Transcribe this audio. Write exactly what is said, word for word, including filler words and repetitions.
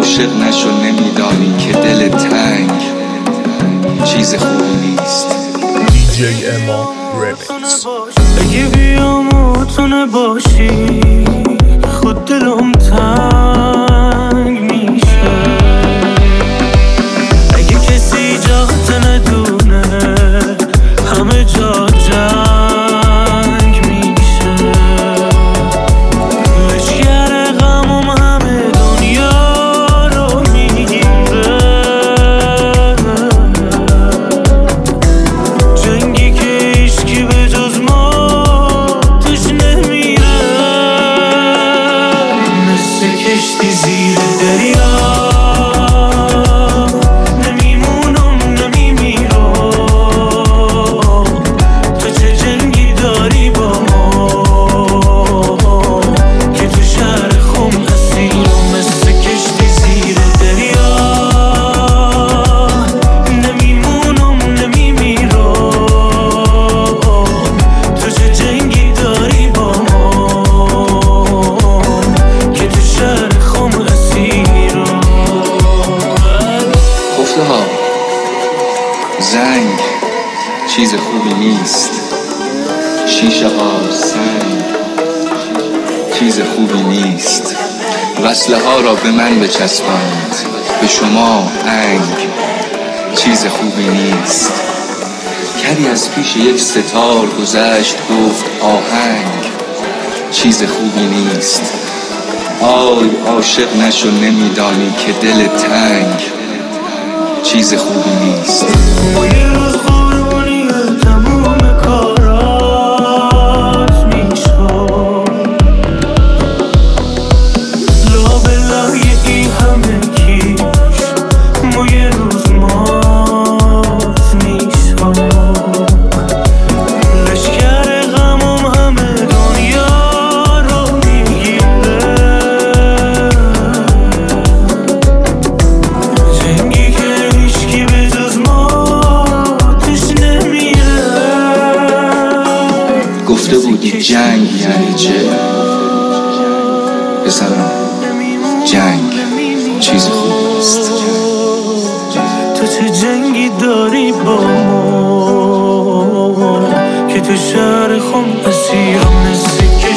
عاشق نشو نمیدانی که دل تنگ چیز خوبی نیست. دی جی اما ریمیکس. اگه بیام و تو نباشی خود دلم تنگ میشه. اگه کسی جات ندونه همه جا جنگ میشه. لشگر غمم همه دنیا رو میگیره. جنگی که هیچکی به جز ما توش نمیره. مثل کشتی زیر دریا نمیمونم نمیمیرم. تو چه جنگی داری با ما که تو شهر خم اسیرم. مثل کشتی زیر دریا نمیمونم نمیمیرم. تو چه جنگی داری با ما که تو شهر خم اسیرم. گفته ها زنگ چیز خوبی نیست. شیشه ها سنگ چیز خوبی نیست. وصله ها را به من بچسباند، به شما انگ چیز خوبی نیست. کری از پیش یک ستار گذشت گفت آهنگ چیز خوبی نیست. آی عاشق نشو نمیدانی که دل تنگ چیز خوبی نیست. ما یه روز قربانی تموم کارات میشم. لابلای این همه کیش ما یه روز مات میشم. لشگر غمم همه دنیا رو میگیره. جنگی که هیچکی به جز ما توش نمیره. گفته بودی جنگ یعنی چه؟ پسرم جنگ چیز خوبی نیست. تو چه جنگی داری با ما که تو شهر خم اسیرم. مثل